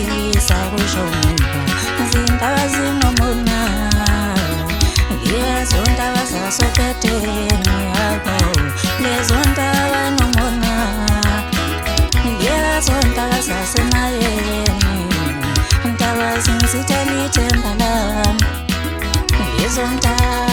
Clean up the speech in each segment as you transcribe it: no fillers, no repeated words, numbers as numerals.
ngiyisa kushona zindaba zinomona lezo ndaba zasopheteni yabo lezo ndaba nomona lezo ndaba zasemayeni ndaba zingizithela ithemba lami lezo ndaba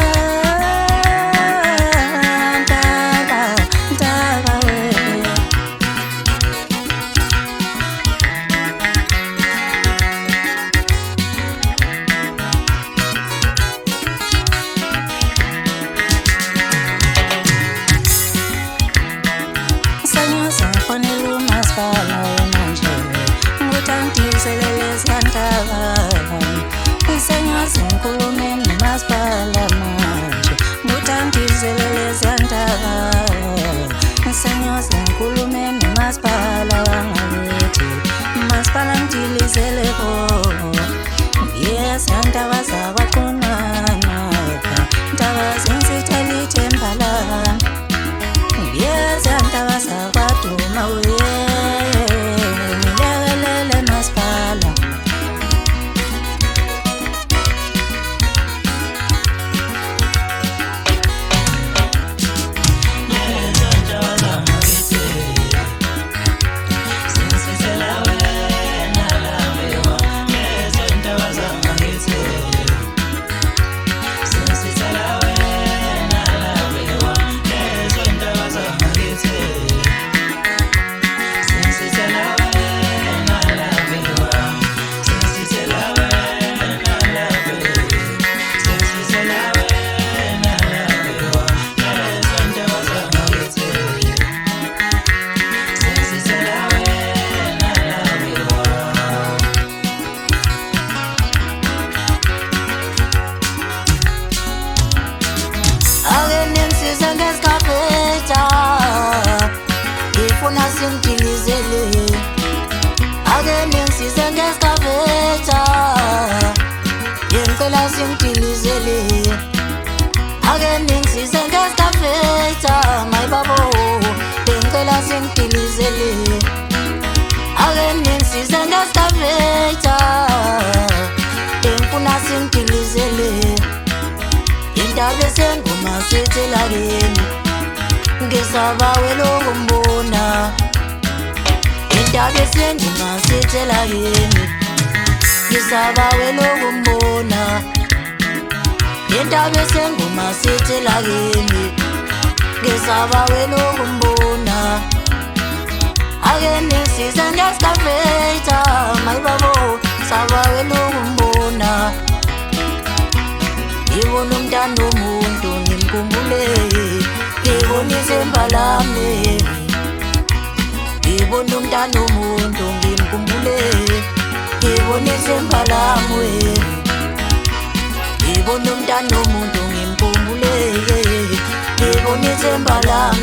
ngisaba welokumbona indaba esengingazithela yini ngisaba welokumbona indaba esengingazithela yini ngisaba welokumbona ake nisize ngesicafeta mayibabo saba welokumbona ibona umntana womuntu ngimkhumbule ngibonise imbalame ngibona umntana womuntu ngimkhumbule ngibonise imbalame ngibona umntana womuntu ngimkhumbule ngibonise imbalame